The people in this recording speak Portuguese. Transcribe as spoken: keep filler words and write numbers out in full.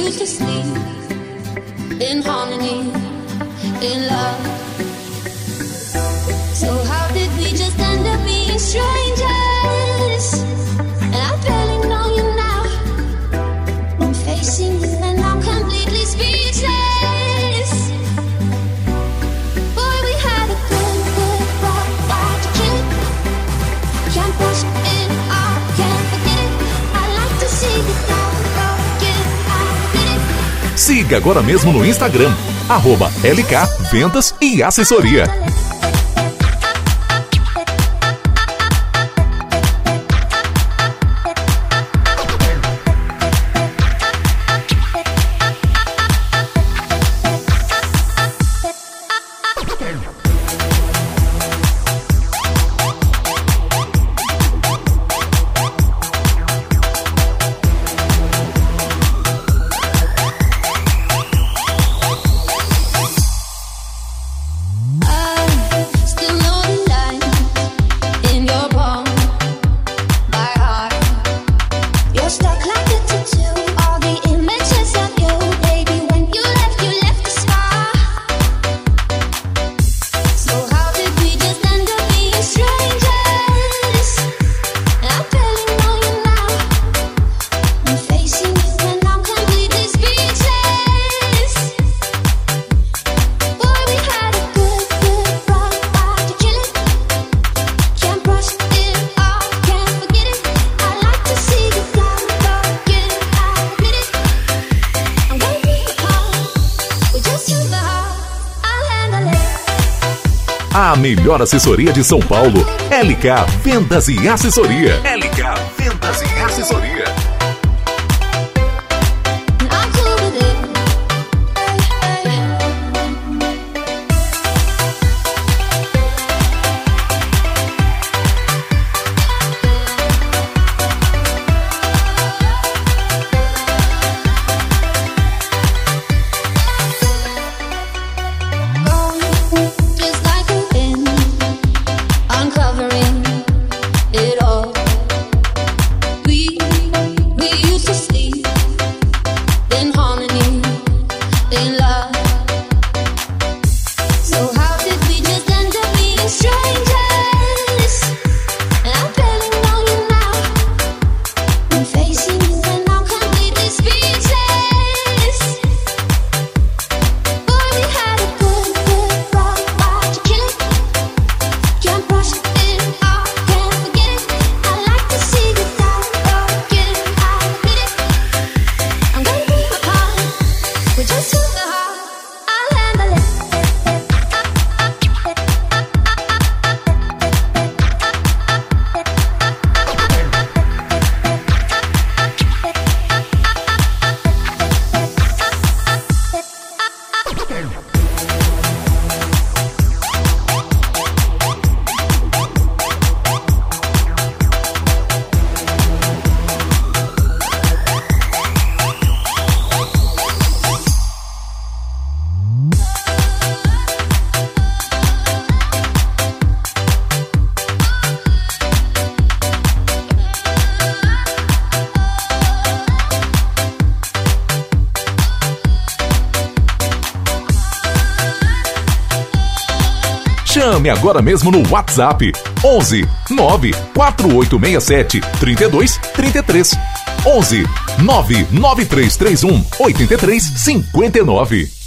used to sleep in harmony, in love. So how did we just end up being strangers? And I barely know you now. I'm facing you and I'm completely speechless. Boy, we had a good, good ride, why'd you kill it? Can't push it off, can't forget it. I like to see you down, forget it, I did it. Siga agora mesmo no Instagram, arroba L K Vendas e Assessoria. A melhor assessoria de São Paulo, L K Vendas e Assessoria. L K Vendas e Assessoria. Chame agora mesmo no WhatsApp onze nove quatro oito seis sete três dois três três onze nove nove três três um oito três cinco nove.